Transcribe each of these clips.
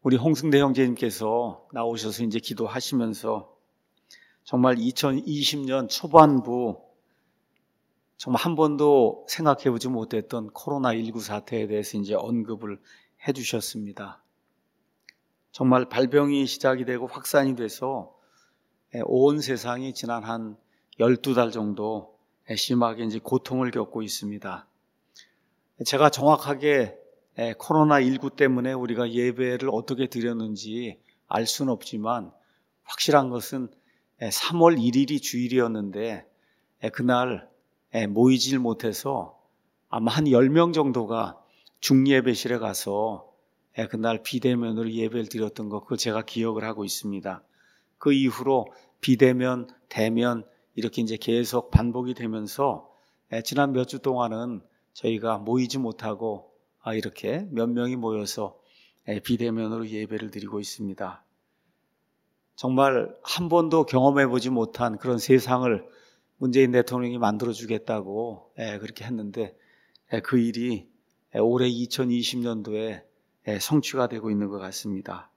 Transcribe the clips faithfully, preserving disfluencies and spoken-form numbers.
우리 홍승대 형제님께서 나오셔서 이제 기도하시면서 정말 이천이십 년 초반부 정말 한 번도 생각해보지 못했던 코로나십구 사태에 대해서 이제 언급을 해주셨습니다. 정말 발병이 시작이 되고 확산이 돼서 온 세상이 지난 한 열두 달 정도 심하게 이제 고통을 겪고 있습니다. 제가 정확하게 코로나십구 때문에 우리가 예배를 어떻게 드렸는지 알 수는 없지만 확실한 것은 삼월 일일이 주일이었는데 그날 모이질 못해서 아마 한 열 명 정도가 중예배실에 가서 그날 비대면으로 예배를 드렸던 거, 그걸 제가 기억을 하고 있습니다. 그 이후로 비대면, 대면 이렇게 이제 계속 반복이 되면서 지난 몇 주 동안은 저희가 모이지 못하고 이렇게 몇 명이 모여서 비대면으로 예배를 드리고 있습니다. 정말 한 번도 경험해보지 못한 그런 세상을 문재인 대통령이 만들어주겠다고 그렇게 했는데 그 일이 올해 이천이십 년도에 성취가 되고 있는 것 같습니다.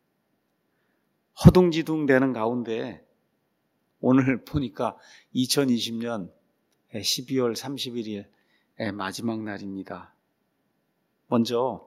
허둥지둥 되는 가운데 오늘 보니까 이천이십 년 십이월 삼십일일 마지막 날입니다. 먼저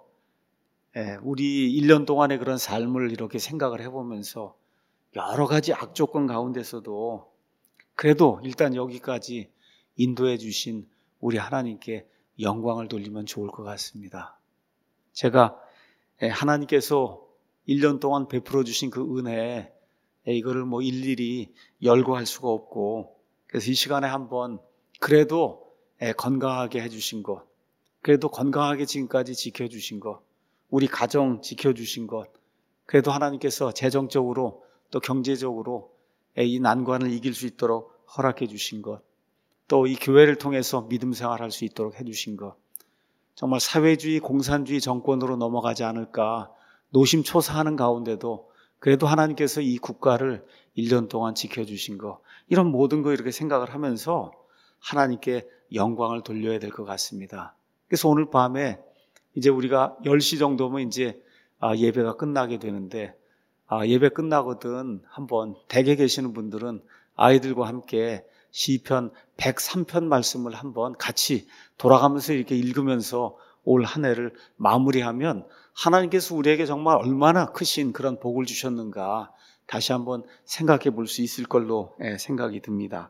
우리 일 년 동안의 그런 삶을 이렇게 생각을 해보면서 여러 가지 악조건 가운데서도 그래도 일단 여기까지 인도해 주신 우리 하나님께 영광을 돌리면 좋을 것 같습니다. 제가 하나님께서 일 년 동안 베풀어 주신 그 은혜, 이거를 뭐 일일이 열거할 수가 없고, 그래서 이 시간에 한번 그래도 건강하게 해주신 것, 그래도 건강하게 지금까지 지켜주신 것, 우리 가정 지켜주신 것, 그래도 하나님께서 재정적으로 또 경제적으로 이 난관을 이길 수 있도록 허락해 주신 것, 또 이 교회를 통해서 믿음 생활할 수 있도록 해주신 것, 정말 사회주의 공산주의 정권으로 넘어가지 않을까 노심초사하는 가운데도 그래도 하나님께서 이 국가를 일 년 동안 지켜주신 것, 이런 모든 거 이렇게 생각을 하면서 하나님께 영광을 돌려야 될 것 같습니다. 그래서 오늘 밤에 이제 우리가 열 시 정도면 이제 예배가 끝나게 되는데, 예배 끝나거든 한번 댁에 계시는 분들은 아이들과 함께 시편 백삼 편 말씀을 한번 같이 돌아가면서 이렇게 읽으면서 올 한 해를 마무리하면 하나님께서 우리에게 정말 얼마나 크신 그런 복을 주셨는가 다시 한번 생각해 볼 수 있을 걸로 생각이 듭니다.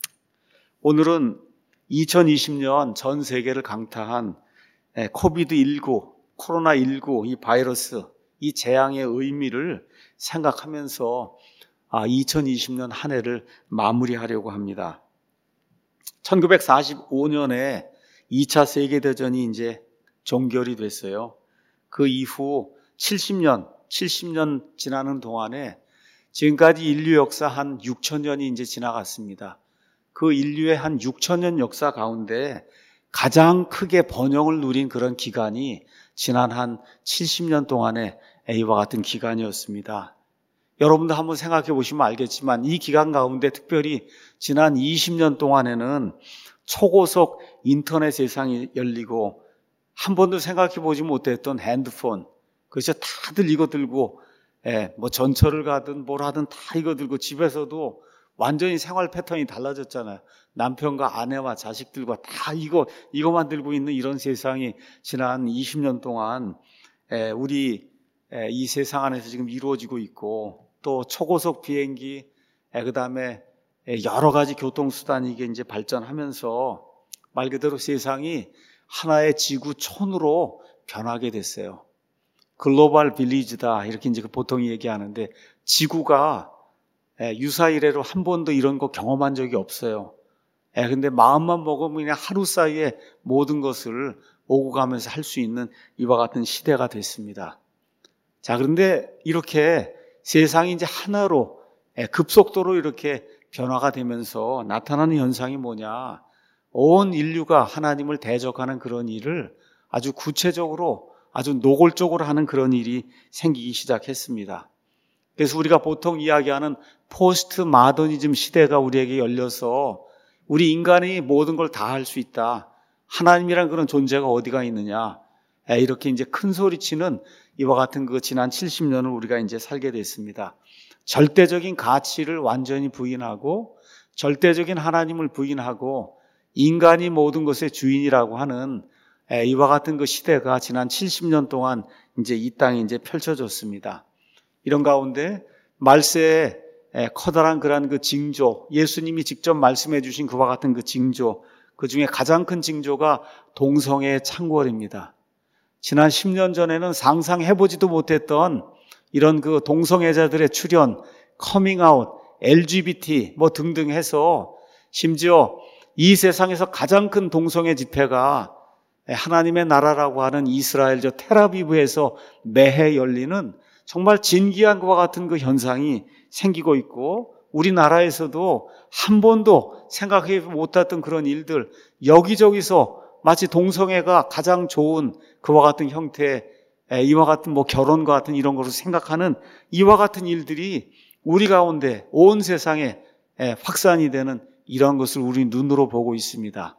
오늘은 이천이십 년 전 세계를 강타한 코비드 십구, 코로나십구 이 바이러스, 이 재앙의 의미를 생각하면서 이천이십 년 한 해를 마무리하려고 합니다. 천구백사십오 년에 이 차 세계대전이 이제 종결이 됐어요. 그 이후 칠십 년, 칠십 년 지나는 동안에 지금까지 인류 역사 한 육천 년이 이제 지나갔습니다. 그 인류의 한 육천 년 역사 가운데 가장 크게 번영을 누린 그런 기간이 지난 한 칠십 년 동안의 이와 같은 기간이었습니다. 여러분도 한번 생각해 보시면 알겠지만 이 기간 가운데 특별히 지난 이십 년 동안에는 초고속 인터넷 세상이 열리고 한 번도 생각해 보지 못했던 핸드폰, 그래서 다들 이거 들고 예, 뭐 전철을 가든 뭘 하든 다 이거 들고 집에서도 완전히 생활 패턴이 달라졌잖아요. 남편과 아내와 자식들과 다 이거, 이거만 들고 있는 이런 세상이 지난 이십 년 동안 우리 이 세상 안에서 지금 이루어지고 있고, 또 초고속 비행기, 그 다음에 여러 가지 교통수단이 이게 이제 발전하면서 말 그대로 세상이 하나의 지구촌으로 변하게 됐어요. 글로벌 빌리지다, 이렇게 이제 보통 얘기하는데, 지구가 유사 이래로 한 번도 이런 거 경험한 적이 없어요. 근데 마음만 먹으면 그냥 하루 사이에 모든 것을 오고 가면서 할 수 있는 이와 같은 시대가 됐습니다. 자, 그런데 이렇게 세상이 이제 하나로 급속도로 이렇게 변화가 되면서 나타나는 현상이 뭐냐? 온 인류가 하나님을 대적하는 그런 일을 아주 구체적으로, 아주 노골적으로 하는 그런 일이 생기기 시작했습니다. 그래서 우리가 보통 이야기하는 포스트 마더니즘 시대가 우리에게 열려서 우리 인간이 모든 걸 다 할 수 있다. 하나님이란 그런 존재가 어디가 있느냐. 이렇게 이제 큰 소리치는 이와 같은 그 지난 칠십 년을 우리가 이제 살게 됐습니다. 절대적인 가치를 완전히 부인하고 절대적인 하나님을 부인하고 인간이 모든 것의 주인이라고 하는 이와 같은 그 시대가 지난 칠십 년 동안 이제 이 땅에 이제 펼쳐졌습니다. 이런 가운데 말세에 커다란 그런 그 징조, 예수님이 직접 말씀해 주신 그와 같은 그 징조, 그 중에 가장 큰 징조가 동성애 창궐입니다. 지난 십 년 전에는 상상해보지도 못했던 이런 그 동성애자들의 출현, 커밍아웃, 엘지비티 뭐 등등 해서 심지어 이 세상에서 가장 큰 동성애 집회가 하나님의 나라라고 하는 이스라엘 저 텔아비브에서 매해 열리는 정말 진기한 것과 같은 그 현상이 생기고 있고, 우리나라에서도 한 번도 생각해 못했던 그런 일들, 여기저기서 마치 동성애가 가장 좋은 그와 같은 형태, 이와 같은 뭐 결혼과 같은 이런 것을 생각하는 이와 같은 일들이 우리 가운데 온 세상에 확산이 되는 이런 것을 우리 눈으로 보고 있습니다.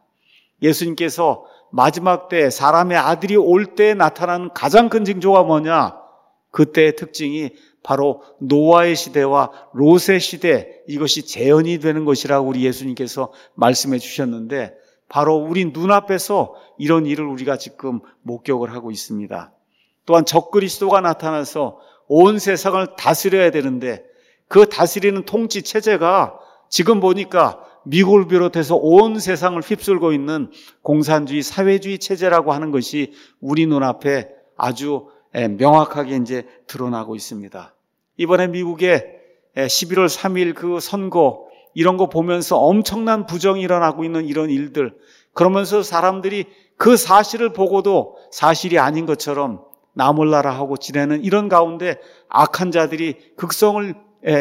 예수님께서 마지막 때 사람의 아들이 올 때 나타나는 가장 큰 징조가 뭐냐? 그때의 특징이 바로 노아의 시대와 롯의 시대, 이것이 재현이 되는 것이라고 우리 예수님께서 말씀해 주셨는데, 바로 우리 눈앞에서 이런 일을 우리가 지금 목격을 하고 있습니다. 또한 적그리스도가 나타나서 온 세상을 다스려야 되는데 그 다스리는 통치 체제가 지금 보니까 미국을 비롯해서 온 세상을 휩쓸고 있는 공산주의, 사회주의 체제라고 하는 것이 우리 눈앞에 아주 명확하게 이제 드러나고 있습니다. 이번에 미국의 십일월 삼일 그 선거, 이런 거 보면서 엄청난 부정이 일어나고 있는 이런 일들, 그러면서 사람들이 그 사실을 보고도 사실이 아닌 것처럼 나 몰라라 하고 지내는 이런 가운데 악한 자들이 극성을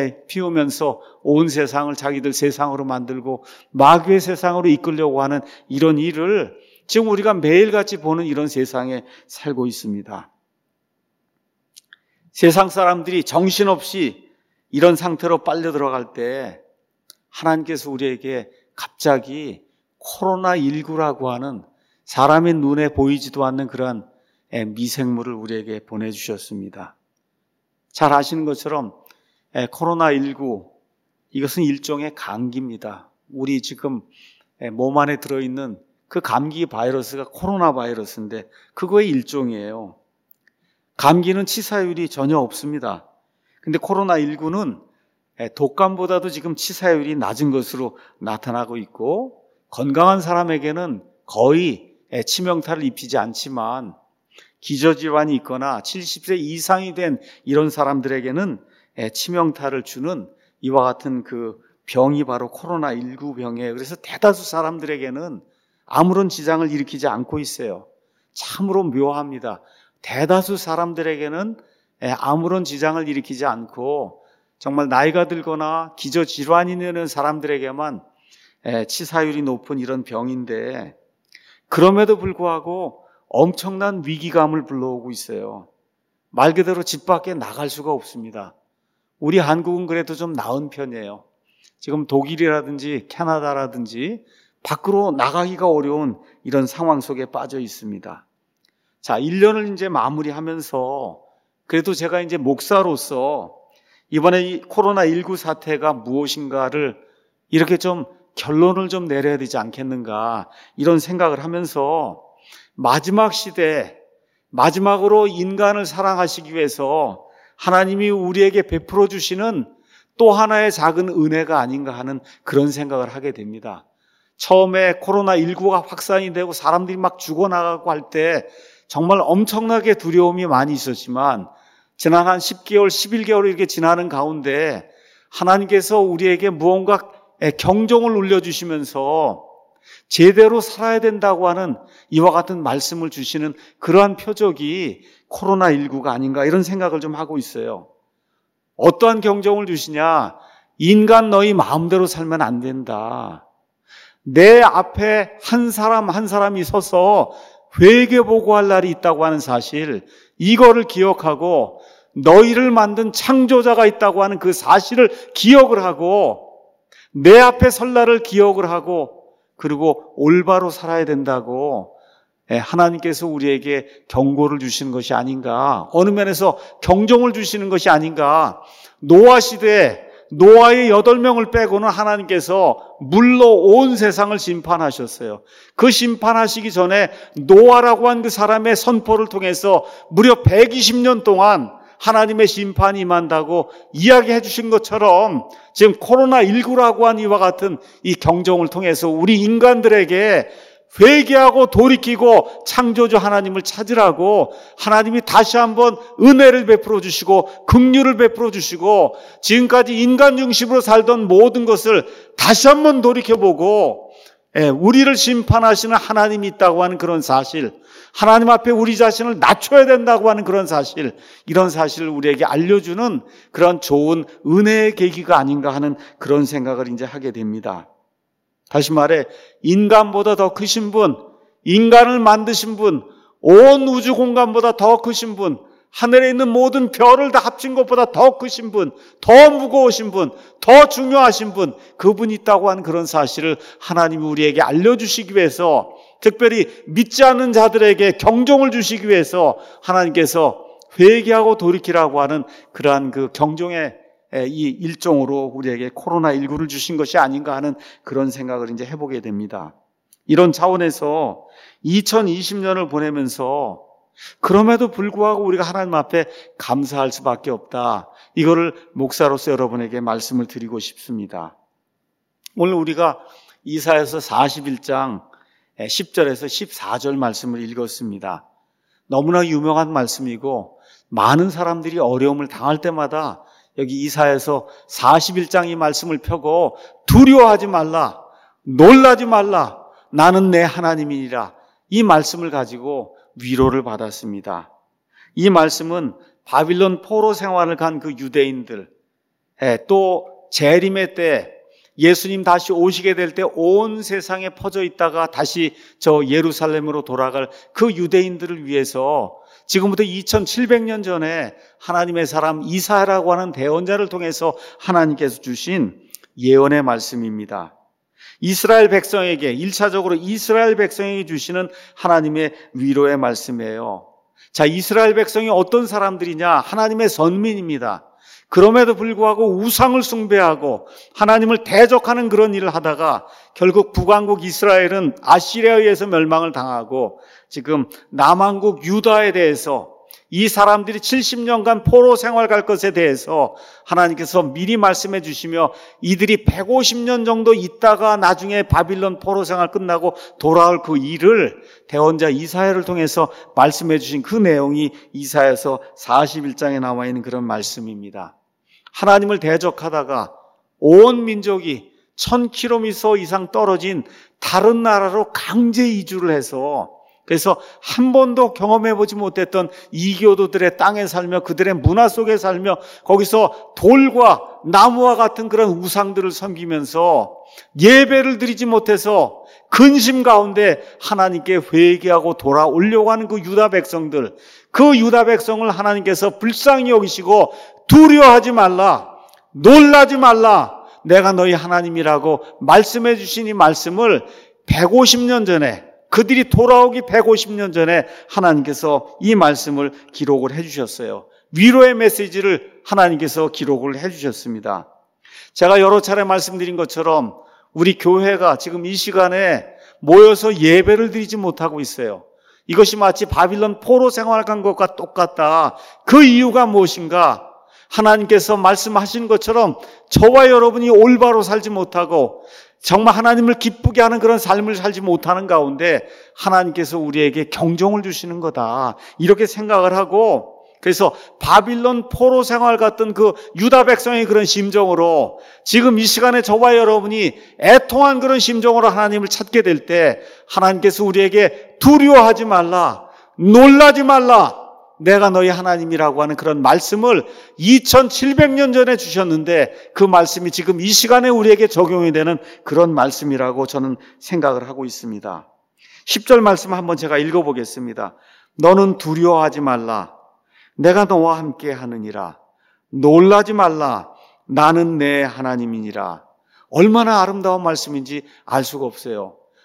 피우면서 온 세상을 자기들 세상으로 만들고 마귀의 세상으로 이끌려고 하는 이런 일을 지금 우리가 매일같이 보는 이런 세상에 살고 있습니다. 세상 사람들이 정신없이 이런 상태로 빨려 들어갈 때 하나님께서 우리에게 갑자기 코로나십구라고 하는 사람의 눈에 보이지도 않는 그러한 미생물을 우리에게 보내주셨습니다. 잘 아시는 것처럼 코로나십구, 이것은 일종의 감기입니다. 우리 지금 몸 안에 들어있는 그 감기 바이러스가 코로나 바이러스인데 그거의 일종이에요. 감기는 치사율이 전혀 없습니다. 근데 코로나십구는 독감보다도 지금 치사율이 낮은 것으로 나타나고 있고, 건강한 사람에게는 거의 치명타를 입히지 않지만 기저질환이 있거나 칠십 세 이상이 된 이런 사람들에게는 치명타를 주는 이와 같은 그 병이 바로 코로나십구 병이에요. 그래서 대다수 사람들에게는 아무런 지장을 일으키지 않고 있어요. 참으로 묘합니다. 대다수 사람들에게는 아무런 지장을 일으키지 않고 정말 나이가 들거나 기저질환이 있는 사람들에게만 치사율이 높은 이런 병인데, 그럼에도 불구하고 엄청난 위기감을 불러오고 있어요. 말 그대로 집 밖에 나갈 수가 없습니다. 우리 한국은 그래도 좀 나은 편이에요. 지금 독일이라든지 캐나다라든지 밖으로 나가기가 어려운 이런 상황 속에 빠져 있습니다. 자, 일 년을 이제 마무리하면서 그래도 제가 이제 목사로서 이번에 이 코로나십구 사태가 무엇인가를 이렇게 좀 결론을 좀 내려야 되지 않겠는가, 이런 생각을 하면서 마지막 시대, 마지막으로 인간을 사랑하시기 위해서 하나님이 우리에게 베풀어 주시는 또 하나의 작은 은혜가 아닌가 하는 그런 생각을 하게 됩니다. 처음에 코로나십구가 확산이 되고 사람들이 막 죽어나가고 할 때 정말 엄청나게 두려움이 많이 있었지만 지난 한 십 개월, 십일 개월이 이렇게 지나는 가운데 하나님께서 우리에게 무언가 경종을 울려주시면서 제대로 살아야 된다고 하는 이와 같은 말씀을 주시는 그러한 표적이 코로나십구가 아닌가, 이런 생각을 좀 하고 있어요. 어떠한 경종을 주시냐? 인간 너희 마음대로 살면 안 된다. 내 앞에 한 사람 한 사람이 서서 회개보고할 날이 있다고 하는 사실, 이거를 기억하고 너희를 만든 창조자가 있다고 하는 그 사실을 기억을 하고 내 앞에 설 날을 기억을 하고 그리고 올바로 살아야 된다고 하나님께서 우리에게 경고를 주시는 것이 아닌가, 어느 면에서 경종을 주시는 것이 아닌가. 노아 시대에 노아의 여덟 명을 빼고는 하나님께서 물로 온 세상을 심판하셨어요. 그 심판하시기 전에 노아라고 한 그 사람의 선포를 통해서 무려 백이십 년 동안 하나님의 심판이 임한다고 이야기해 주신 것처럼 지금 코로나십구라고 한 이와 같은 이 경종을 통해서 우리 인간들에게 회개하고 돌이키고 창조주 하나님을 찾으라고 하나님이 다시 한번 은혜를 베풀어 주시고 긍휼을 베풀어 주시고 지금까지 인간 중심으로 살던 모든 것을 다시 한번 돌이켜보고 우리를 심판하시는 하나님이 있다고 하는 그런 사실, 하나님 앞에 우리 자신을 낮춰야 된다고 하는 그런 사실, 이런 사실을 우리에게 알려주는 그런 좋은 은혜의 계기가 아닌가 하는 그런 생각을 이제 하게 됩니다. 다시 말해 인간보다 더 크신 분, 인간을 만드신 분, 온 우주 공간보다 더 크신 분, 하늘에 있는 모든 별을 다 합친 것보다 더 크신 분, 더 무거우신 분, 더 중요하신 분, 그분이 있다고 하는 그런 사실을 하나님이 우리에게 알려주시기 위해서, 특별히 믿지 않는 자들에게 경종을 주시기 위해서 하나님께서 회개하고 돌이키라고 하는 그러한 그 경종의 이 일종으로 우리에게 코로나십구를 주신 것이 아닌가 하는 그런 생각을 이제 해보게 됩니다. 이런 차원에서 이천이십 년을 보내면서 그럼에도 불구하고 우리가 하나님 앞에 감사할 수밖에 없다. 이거를 목사로서 여러분에게 말씀을 드리고 싶습니다. 오늘 우리가 이사야서 사십일 장 십 절에서 십사 절 말씀을 읽었습니다. 너무나 유명한 말씀이고 많은 사람들이 어려움을 당할 때마다 여기 이사야서 사십일 장 이 말씀을 펴고 두려워하지 말라, 놀라지 말라, 나는 내 하나님이니라, 이 말씀을 가지고 위로를 받았습니다. 이 말씀은 바빌론 포로 생활을 간 그 유대인들, 또 재림의 때 예수님 다시 오시게 될 때 온 세상에 퍼져 있다가 다시 저 예루살렘으로 돌아갈 그 유대인들을 위해서 지금부터 이천칠백 년 전에 하나님의 사람 이사야라고 하는 대언자를 통해서 하나님께서 주신 예언의 말씀입니다. 이스라엘 백성에게, 일차적으로 이스라엘 백성에게 주시는 하나님의 위로의 말씀이에요. 자, 이스라엘 백성이 어떤 사람들이냐? 하나님의 선민입니다. 그럼에도 불구하고 우상을 숭배하고 하나님을 대적하는 그런 일을 하다가 결국 북왕국 이스라엘은 아시리아에 의해서 멸망을 당하고 지금 남왕국 유다에 대해서 이 사람들이 칠십 년간 포로 생활 갈 것에 대해서 하나님께서 미리 말씀해 주시며 이들이 백오십 년 정도 있다가 나중에 바빌론 포로 생활 끝나고 돌아올 그 일을 대언자 이사야를 통해서 말씀해 주신 그 내용이 이사야서 사십일 장에 나와 있는 그런 말씀입니다. 하나님을 대적하다가 온 민족이 천 킬로미터 이상 떨어진 다른 나라로 강제 이주를 해서 그래서 한 번도 경험해보지 못했던 이교도들의 땅에 살며 그들의 문화 속에 살며 거기서 돌과 나무와 같은 그런 우상들을 섬기면서 예배를 드리지 못해서 근심 가운데 하나님께 회개하고 돌아오려고 하는 그 유다 백성들, 그 유다 백성을 하나님께서 불쌍히 여기시고 두려워하지 말라, 놀라지 말라, 내가 너희 하나님이라고 말씀해 주신 이 말씀을 백오십 년 전에, 그들이 돌아오기 백오십 년 전에 하나님께서 이 말씀을 기록을 해주셨어요. 위로의 메시지를 하나님께서 기록을 해주셨습니다. 제가 여러 차례 말씀드린 것처럼 우리 교회가 지금 이 시간에 모여서 예배를 드리지 못하고 있어요. 이것이 마치 바빌론 포로 생활을 간 것과 똑같다. 그 이유가 무엇인가? 하나님께서 말씀하신 것처럼 저와 여러분이 올바로 살지 못하고 정말 하나님을 기쁘게 하는 그런 삶을 살지 못하는 가운데 하나님께서 우리에게 경종을 주시는 거다, 이렇게 생각을 하고, 그래서 바빌론 포로 생활 같은 그 유다 백성의 그런 심정으로 지금 이 시간에 저와 여러분이 애통한 그런 심정으로 하나님을 찾게 될 때 하나님께서 우리에게 두려워하지 말라, 놀라지 말라, 내가 너희 하나님이라고 하는 그런 말씀을 이천칠백 년 전에 주셨는데 그 말씀이 지금 이 시간에 우리에게 적용이 되는 그런 말씀이라고 저는 생각을 하고 있습니다. 십 절 말씀 한번 제가 읽어보겠습니다. 너는 두려워하지 말라, 내가 너와 함께 하느니라. 놀라지 말라, 나는 내 하나님이니라. 얼마나 아름다운 말씀인지 알 수가 없어요.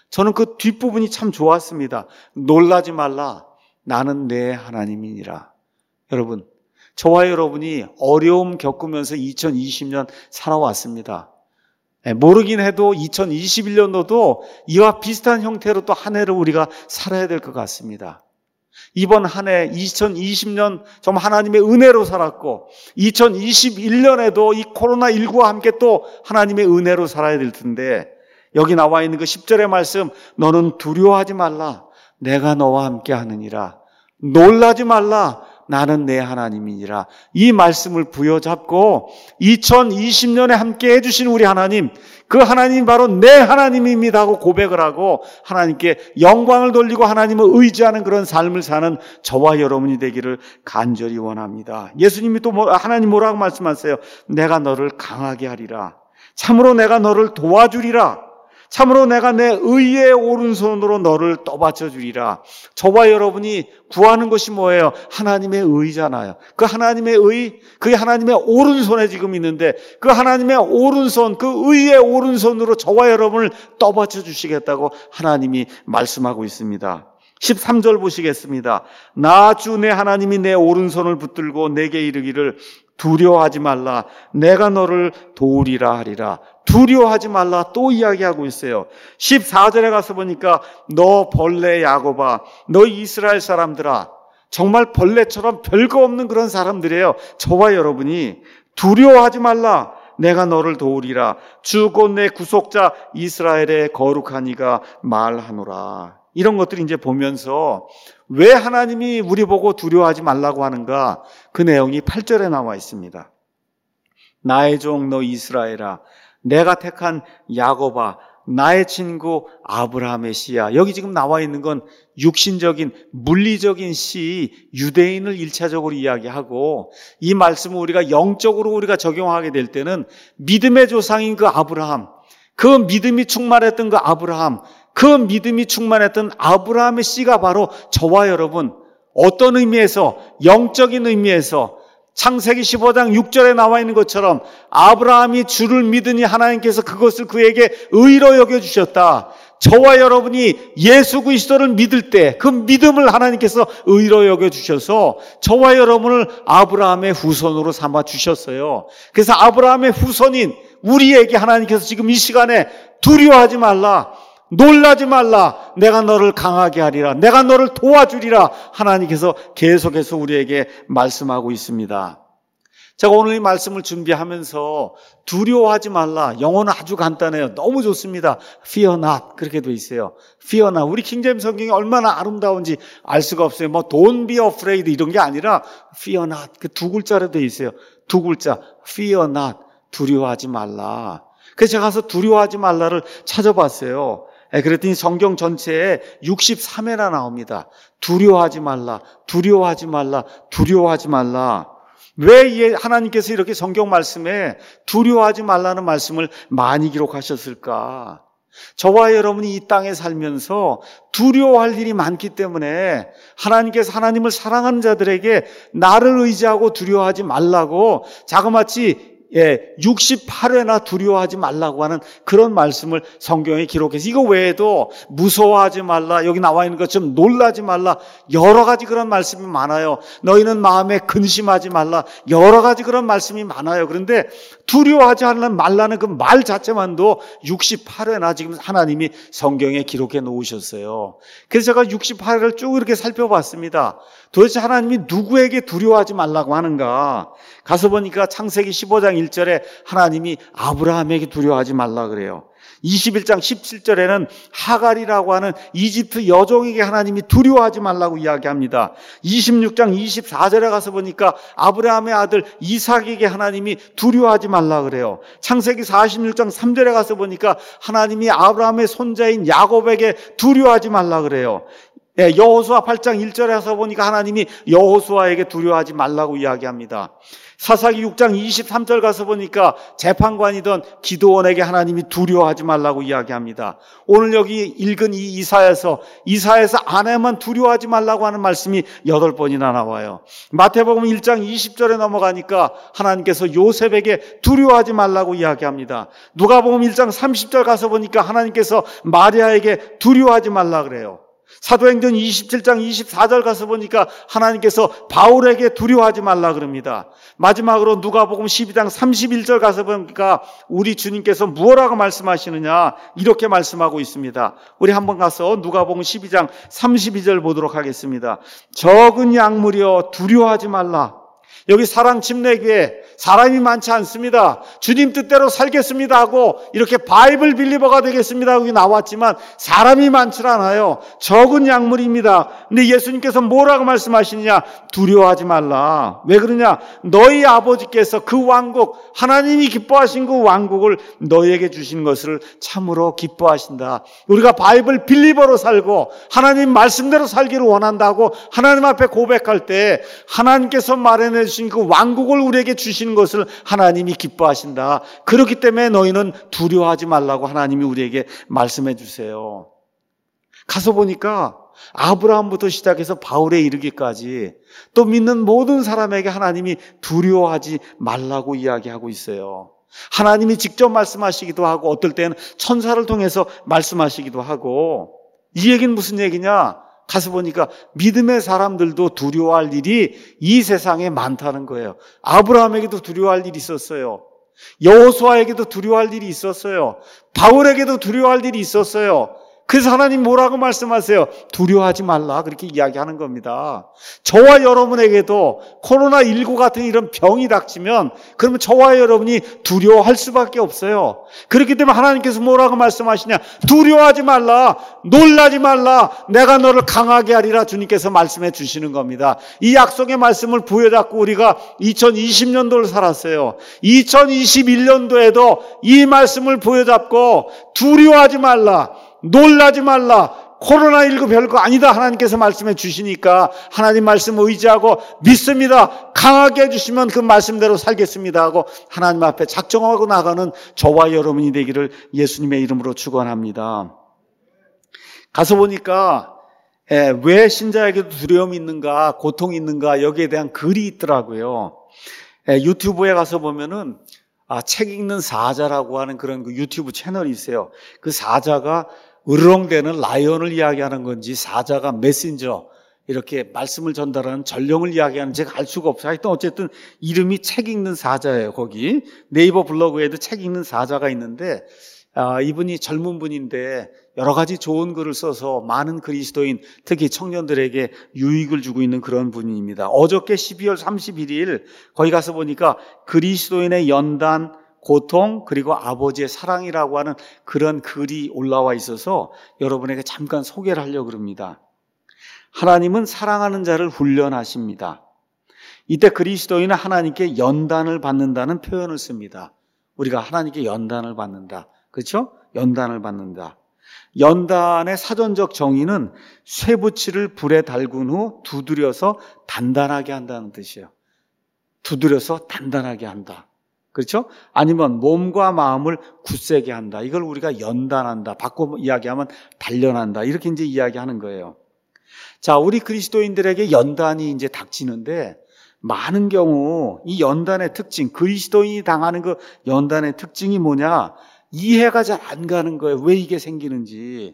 저는 그 뒷부분이 참 좋았습니다. 놀라지 말라. 나는 내 하나님이니라. 여러분, 저와 여러분이 어려움 겪으면서 이천이십 년 살아왔습니다. 모르긴 해도 이천이십일 년도도 이와 비슷한 형태로 또 한 해를 우리가 살아야 될 것 같습니다. 이번 한 해 이천이십 년 정말 하나님의 은혜로 살았고 이천이십일 년에도 이 코로나십구와 함께 또 하나님의 은혜로 살아야 될 텐데 여기 나와 있는 그 십 절의 말씀, 너는 두려워하지 말라. 내가 너와 함께 하느니라. 놀라지 말라. 나는 내 하나님이니라. 이 말씀을 부여잡고 이천이십 년에 함께 해주신 우리 하나님, 그 하나님이 바로 내 하나님입니다 하고 고백을 하고 하나님께 영광을 돌리고 하나님을 의지하는 그런 삶을 사는 저와 여러분이 되기를 간절히 원합니다. 예수님이 또 뭐, 하나님 뭐라고 말씀하세요? 내가 너를 강하게 하리라. 참으로 내가 너를 도와주리라. 참으로 내가 내 의의 오른손으로 너를 떠받쳐 주리라. 저와 여러분이 구하는 것이 뭐예요? 하나님의 의잖아요. 그 하나님의 의, 그게 하나님의 오른손에 지금 있는데 그 하나님의 오른손, 그 의의 오른손으로 저와 여러분을 떠받쳐 주시겠다고 하나님이 말씀하고 있습니다. 십삼 절 보시겠습니다. 나 주 내 하나님이 내 오른손을 붙들고 내게 이르기를 두려워하지 말라. 내가 너를 도우리라 하리라. 두려워하지 말라 또 이야기하고 있어요. 십사 절에 가서 보니까 너 벌레 야곱아, 너 이스라엘 사람들아. 정말 벌레처럼 별거 없는 그런 사람들이에요. 저와 여러분이 두려워하지 말라. 내가 너를 도우리라. 주 곧 내 구속자 이스라엘의 거룩한 이가 말하노라. 이런 것들이 이제 보면서 왜 하나님이 우리 보고 두려워하지 말라고 하는가? 그 내용이 팔 절에 나와 있습니다. 나의 종 너 이스라엘아, 내가 택한 야곱아, 나의 친구 아브라함의 씨야. 여기 지금 나와 있는 건 육신적인 물리적인 씨, 유대인을 일차적으로 이야기하고 이 말씀을 우리가 영적으로 우리가 적용하게 될 때는 믿음의 조상인 그 아브라함, 그 믿음이 충만했던 그 아브라함, 그 믿음이 충만했던 아브라함의 씨가 바로 저와 여러분, 어떤 의미에서, 영적인 의미에서 창세기 십오 장 육 절에 나와 있는 것처럼 아브라함이 주를 믿으니 하나님께서 그것을 그에게 의로 여겨주셨다. 저와 여러분이 예수 그리스도를 믿을 때 그 믿음을 하나님께서 의로 여겨주셔서 저와 여러분을 아브라함의 후손으로 삼아 주셨어요. 그래서 아브라함의 후손인 우리에게 하나님께서 지금 이 시간에 두려워하지 말라, 놀라지 말라, 내가 너를 강하게 하리라, 내가 너를 도와주리라 하나님께서 계속해서 우리에게 말씀하고 있습니다. 제가 오늘 이 말씀을 준비하면서 두려워하지 말라, 영어는 아주 간단해요. 너무 좋습니다. Fear not 그렇게 돼 있어요. Fear not. 우리 킹제임스 성경이 얼마나 아름다운지 알 수가 없어요. 뭐 Don't be afraid 이런 게 아니라 Fear not 그 두 글자로 돼 있어요. 두 글자 Fear not, 두려워하지 말라. 그래서 제가 가서 두려워하지 말라를 찾아봤어요. 그랬더니 성경 전체에 육십삼 회나 나옵니다. 두려워하지 말라, 두려워하지 말라, 두려워하지 말라. 왜 하나님께서 이렇게 성경 말씀에 두려워하지 말라는 말씀을 많이 기록하셨을까? 저와 여러분이 이 땅에 살면서 두려워할 일이 많기 때문에 하나님께서 하나님을 사랑하는 자들에게 나를 의지하고 두려워하지 말라고 자그마치 예, 육십팔 회나 두려워하지 말라고 하는 그런 말씀을 성경에 기록해서 이거 외에도 무서워하지 말라, 여기 나와 있는 것처럼 놀라지 말라, 여러 가지 그런 말씀이 많아요. 너희는 마음에 근심하지 말라, 여러 가지 그런 말씀이 많아요. 그런데 두려워하지 말라는 그 말 자체만도 육십팔 회나 지금 하나님이 성경에 기록해 놓으셨어요. 그래서 제가 육십팔 회를 쭉 이렇게 살펴봤습니다. 도대체 하나님이 누구에게 두려워하지 말라고 하는가? 가서 보니까 창세기 십오 장 일 절에 하나님이 아브라함에게 두려워하지 말라 그래요. 이십일 장 십칠 절에는 하갈이라고 하는 이집트 여종에게 하나님이 두려워하지 말라고 이야기합니다. 이십육 장 이십사 절에 가서 보니까 아브라함의 아들 이삭에게 하나님이 두려워하지 말라 그래요. 창세기 사십육 장 삼 절에 가서 보니까 하나님이 아브라함의 손자인 야곱에게 두려워하지 말라 그래요. 예, 여호수아 팔 장 일 절에서 보니까 하나님이 여호수아에게 두려워하지 말라고 이야기합니다. 사사기 육 장 이십삼 절 가서 보니까 재판관이던 기드온에게 하나님이 두려워하지 말라고 이야기합니다. 오늘 여기 읽은 이 이사야서, 이사야서 안에만 두려워하지 말라고 하는 말씀이 여덟 번이나 나와요. 마태복음 일 장 이십 절에 넘어가니까 하나님께서 요셉에게 두려워하지 말라고 이야기합니다. 누가복음 일 장 삼십 절 가서 보니까 하나님께서 마리아에게 두려워하지 말라 그래요. 사도행전 이십칠 장 이십사 절 가서 보니까 하나님께서 바울에게 두려워하지 말라 그럽니다. 마지막으로 누가복음 십이 장 삼십일 절 가서 보니까 우리 주님께서 무엇라고 말씀하시느냐 이렇게 말씀하고 있습니다. 우리 한번 가서 누가복음 십이 장 삼십이 절 보도록 하겠습니다. 적은 양물이여 두려워하지 말라. 여기 사랑 침례교회 사람이 많지 않습니다. 주님 뜻대로 살겠습니다 하고 이렇게 바이블 빌리버가 되겠습니다 하고 나왔지만 사람이 많지 않아요. 적은 양물입니다. 근데 예수님께서 뭐라고 말씀하시느냐? 두려워하지 말라. 왜 그러냐? 너희 아버지께서 그 왕국, 하나님이 기뻐하신 그 왕국을 너희에게 주신 것을 참으로 기뻐하신다. 우리가 바이블 빌리버로 살고 하나님 말씀대로 살기를 원한다고 하나님 앞에 고백할 때 하나님께서 마련해 주신 그 왕국을 우리에게 주신 것을 하나님이 기뻐하신다. 그렇기 때문에 너희는 두려워하지 말라고 하나님이 우리에게 말씀해 주세요. 가서 보니까 아브라함부터 시작해서 바울에 이르기까지 또 믿는 모든 사람에게 하나님이 두려워하지 말라고 이야기하고 있어요. 하나님이 직접 말씀하시기도 하고 어떨 때는 천사를 통해서 말씀하시기도 하고. 이 얘기는 무슨 얘기냐? 가서 보니까 믿음의 사람들도 두려워할 일이 이 세상에 많다는 거예요. 아브라함에게도 두려워할 일이 있었어요. 여호수아에게도 두려워할 일이 있었어요. 바울에게도 두려워할 일이 있었어요. 그래서 하나님 뭐라고 말씀하세요? 두려워하지 말라 그렇게 이야기하는 겁니다. 저와 여러분에게도 코로나십구 같은 이런 병이 닥치면 그러면 저와 여러분이 두려워할 수밖에 없어요. 그렇기 때문에 하나님께서 뭐라고 말씀하시냐? 두려워하지 말라, 놀라지 말라, 내가 너를 강하게 하리라 주님께서 말씀해 주시는 겁니다. 이 약속의 말씀을 부여잡고 우리가 이천이십 년도를 살았어요. 이천이십일 년도에도 이 말씀을 부여잡고 두려워하지 말라, 놀라지 말라, 코로나십구 별거 아니다 하나님께서 말씀해 주시니까 하나님 말씀 의지하고 믿습니다. 강하게 해주시면 그 말씀대로 살겠습니다 하고 하나님 앞에 작정하고 나가는 저와 여러분이 되기를 예수님의 이름으로 축원합니다. 가서 보니까 왜 신자에게도 두려움이 있는가, 고통이 있는가 여기에 대한 글이 있더라고요. 유튜브에 가서 보면은 아, 책 읽는 사자라고 하는 그런 그 유튜브 채널이 있어요. 그 사자가 으르렁대는 라이언을 이야기하는 건지 사자가 메신저 이렇게 말씀을 전달하는 전령을 이야기하는지 제가 알 수가 없어요. 하여튼 어쨌든 이름이 책 읽는 사자예요. 거기 네이버 블로그에도 책 읽는 사자가 있는데 아, 이분이 젊은 분인데 여러 가지 좋은 글을 써서 많은 그리스도인 특히 청년들에게 유익을 주고 있는 그런 분입니다. 어저께 십이월 삼십일일 거기 가서 보니까 그리스도인의 연단, 고통 그리고 아버지의 사랑이라고 하는 그런 글이 올라와 있어서 여러분에게 잠깐 소개를 하려고 합니다. 하나님은 사랑하는 자를 훈련하십니다. 이때 그리스도인은 하나님께 연단을 받는다는 표현을 씁니다. 우리가 하나님께 연단을 받는다. 그렇죠? 연단을 받는다. 연단의 사전적 정의는 쇠붙이를 불에 달군 후 두드려서 단단하게 한다는 뜻이에요. 두드려서 단단하게 한다. 그렇죠? 아니면 몸과 마음을 굳세게 한다. 이걸 우리가 연단한다. 바꿔 이야기하면 단련한다. 이렇게 이제 이야기하는 거예요. 자, 우리 그리스도인들에게 연단이 이제 닥치는데 많은 경우 이 연단의 특징, 그리스도인이 당하는 그 연단의 특징이 뭐냐? 이해가 잘 안 가는 거예요. 왜 이게 생기는지.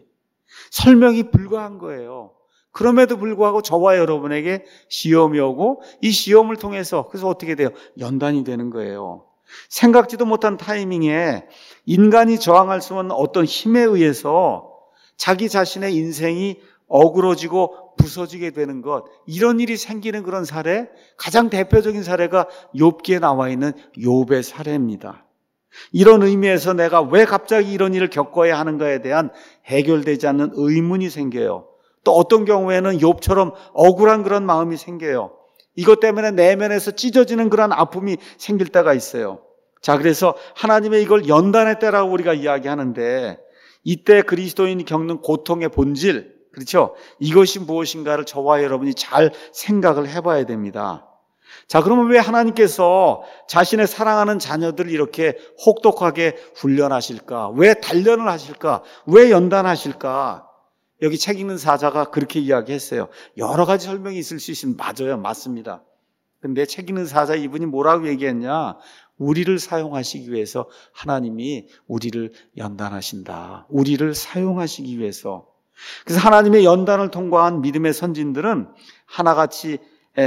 설명이 불가한 거예요. 그럼에도 불구하고 저와 여러분에게 시험이 오고 이 시험을 통해서 그래서 어떻게 돼요? 연단이 되는 거예요. 생각지도 못한 타이밍에 인간이 저항할 수 없는 어떤 힘에 의해서 자기 자신의 인생이 어그러지고 부서지게 되는 것, 이런 일이 생기는 그런 사례, 가장 대표적인 사례가 욥기에 나와 있는 욥의 사례입니다. 이런 의미에서 내가 왜 갑자기 이런 일을 겪어야 하는가에 대한 해결되지 않는 의문이 생겨요. 또 어떤 경우에는 욥처럼 억울한 그런 마음이 생겨요. 이것 때문에 내면에서 찢어지는 그런 아픔이 생길 때가 있어요. 자, 그래서 하나님의 이걸 연단의 때라고 우리가 이야기하는데 이때 그리스도인이 겪는 고통의 본질, 그렇죠? 이것이 무엇인가를 저와 여러분이 잘 생각을 해봐야 됩니다. 자, 그러면 왜 하나님께서 자신의 사랑하는 자녀들을 이렇게 혹독하게 훈련하실까? 왜 단련을 하실까? 왜 연단하실까? 여기 책 읽는 사자가 그렇게 이야기했어요. 여러 가지 설명이 있을 수 있으면 맞아요. 맞습니다. 근데 책 읽는 사자 이분이 뭐라고 얘기했냐? 우리를 사용하시기 위해서 하나님이 우리를 연단하신다. 우리를 사용하시기 위해서. 그래서 하나님의 연단을 통과한 믿음의 선진들은 하나같이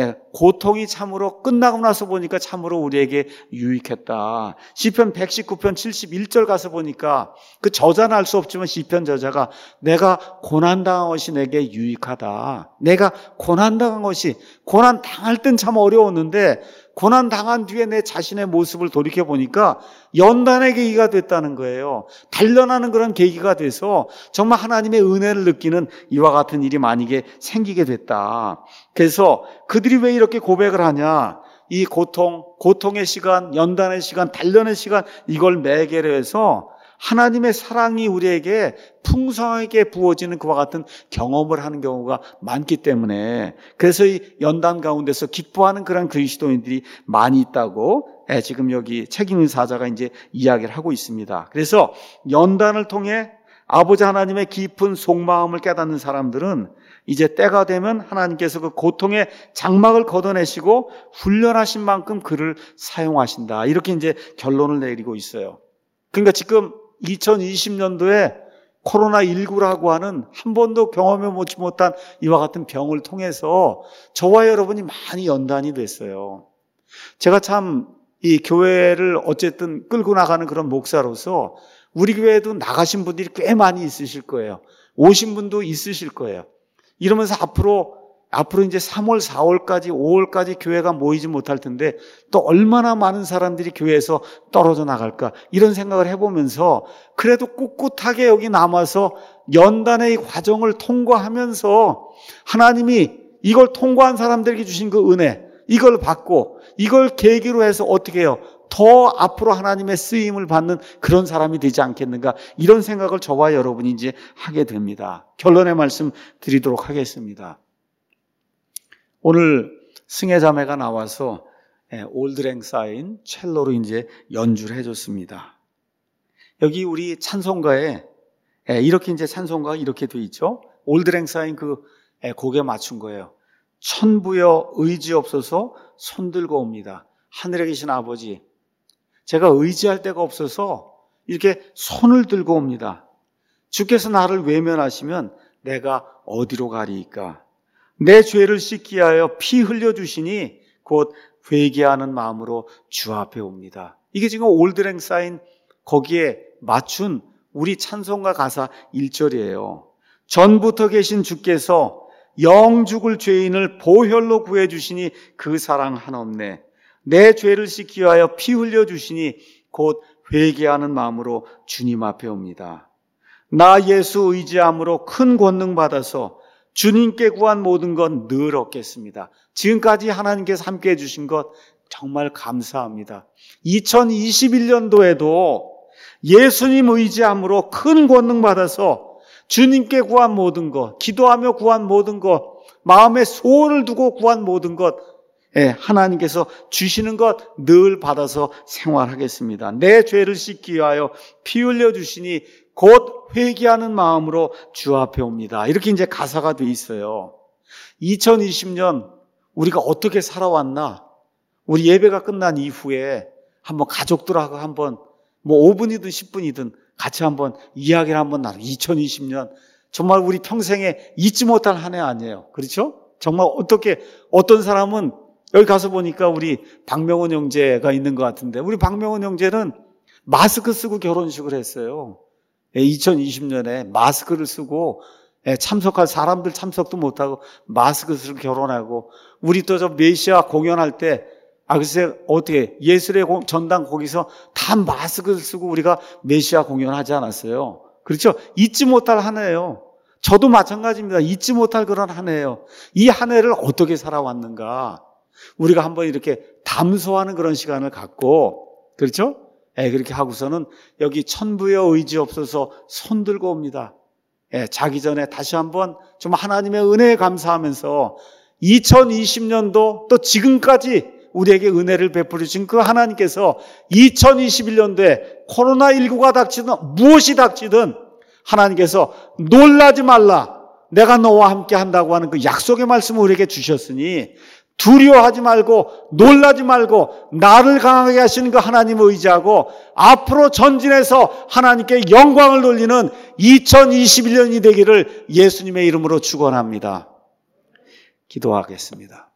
고통이 참으로 끝나고 나서 보니까 참으로 우리에게 유익했다. 시편 백십구 편 칠십일 절 가서 보니까 그 저자는 알 수 없지만 시편 저자가 내가 고난당한 것이 내게 유익하다. 내가 고난당한 것이, 고난당할 땐 참 어려웠는데 고난당한 뒤에 내 자신의 모습을 돌이켜보니까 연단의 계기가 됐다는 거예요. 단련하는 그런 계기가 돼서 정말 하나님의 은혜를 느끼는 이와 같은 일이 만약에 생기게 됐다. 그래서 그들이 왜 이렇게 고백을 하냐? 이 고통, 고통의 시간, 연단의 시간, 단련의 시간, 이걸 매개로 해서 하나님의 사랑이 우리에게 풍성하게 부어지는 그와 같은 경험을 하는 경우가 많기 때문에, 그래서 이 연단 가운데서 기뻐하는 그런 그리스도인들이 많이 있다고 지금 여기 책 읽는 사자가 이제 이야기를 하고 있습니다. 그래서 연단을 통해 아버지 하나님의 깊은 속마음을 깨닫는 사람들은 이제 때가 되면 하나님께서 그 고통의 장막을 걷어내시고 훈련하신 만큼 그를 사용하신다. 이렇게 이제 결론을 내리고 있어요. 그러니까 지금 이천이십 년도에 코로나십구라고 하는 한 번도 경험해 보지 못한 이와 같은 병을 통해서 저와 여러분이 많이 연단이 됐어요. 제가 참 이 교회를 어쨌든 끌고 나가는 그런 목사로서 우리 교회에도 나가신 분들이 꽤 많이 있으실 거예요. 오신 분도 있으실 거예요. 이러면서 앞으로 앞으로 이제 삼월, 사월까지, 오월까지 교회가 모이지 못할 텐데 또 얼마나 많은 사람들이 교회에서 떨어져 나갈까, 이런 생각을 해보면서 그래도 꿋꿋하게 여기 남아서 연단의 이 과정을 통과하면서 하나님이 이걸 통과한 사람들에게 주신 그 은혜, 이걸 받고 이걸 계기로 해서 어떻게 해요? 더 앞으로 하나님의 쓰임을 받는 그런 사람이 되지 않겠는가, 이런 생각을 저와 여러분이 이제 하게 됩니다. 결론의 말씀 드리도록 하겠습니다. 오늘 승혜자매가 나와서 올드랭사인 첼로로 이제 연주를 해줬습니다. 여기 우리 찬송가에 이렇게 이제 찬송가가 이렇게 돼 있죠. 올드랭사인 그 곡에 맞춘 거예요. 천부여 의지 없어서 손들고 옵니다. 하늘에 계신 아버지, 제가 의지할 데가 없어서 이렇게 손을 들고 옵니다. 주께서 나를 외면하시면 내가 어디로 가리이까? 내 죄를 씻기 하여 피 흘려주시니 곧 회개하는 마음으로 주 앞에 옵니다. 이게 지금 올드랭사인 거기에 맞춘 우리 찬송가 가사 일 절이에요. 전부터 계신 주께서 영 죽을 죄인을 보혈로 구해주시니 그 사랑 한없네. 내 죄를 씻기 위하여 피 흘려주시니 곧 회개하는 마음으로 주님 앞에 옵니다. 나 예수 의지함으로 큰 권능 받아서 주님께 구한 모든 건 늘 얻겠습니다. 지금까지 하나님께서 함께 해주신 것 정말 감사합니다. 이천이십일 년도에도 예수님 의지함으로 큰 권능 받아서 주님께 구한 모든 것, 기도하며 구한 모든 것, 마음에 소원을 두고 구한 모든 것, 예, 하나님께서 주시는 것 늘 받아서 생활하겠습니다. 내 죄를 씻기 위하여 피 흘려 주시니 곧 회개하는 마음으로 주 앞에 옵니다. 이렇게 이제 가사가 돼 있어요. 이천이십 년 우리가 어떻게 살아왔나? 우리 예배가 끝난 이후에 한번 가족들하고 한번 뭐 오 분이든 십 분이든 같이 한번 이야기를 한번 나누고, 이천이십 년 정말 우리 평생에 잊지 못할 한 해 아니에요. 그렇죠? 정말 어떻게, 어떤 사람은 여기 가서 보니까 우리 박명훈 형제가 있는 것 같은데, 우리 박명훈 형제는 마스크 쓰고 결혼식을 했어요. 이천이십 년에 마스크를 쓰고 참석할 사람들 참석도 못하고 마스크 쓰고 결혼하고, 우리 또 저 메시아 공연할 때 아 글쎄 어떻게 예술의 전당 거기서 다 마스크를 쓰고 우리가 메시아 공연하지 않았어요. 그렇죠? 잊지 못할 한 해예요. 저도 마찬가지입니다. 잊지 못할 그런 한 해예요. 이 한 해를 어떻게 살아왔는가, 우리가 한번 이렇게 담소하는 그런 시간을 갖고, 그렇죠? 예, 그렇게 하고서는 여기 천부여 의지 없어서 손 들고 옵니다. 예, 자기 전에 다시 한번 좀 하나님의 은혜에 감사하면서 이천이십 년도 또 지금까지 우리에게 은혜를 베풀으신 그 하나님께서 이천이십일 년도에 코로나십구가 닥치든 무엇이 닥치든 하나님께서 놀라지 말라, 내가 너와 함께 한다고 하는 그 약속의 말씀을 우리에게 주셨으니 두려워하지 말고 놀라지 말고 나를 강하게 하시는 그 하나님을 의지하고 앞으로 전진해서 하나님께 영광을 돌리는 이천이십일 년이 되기를 예수님의 이름으로 축원합니다. 기도하겠습니다.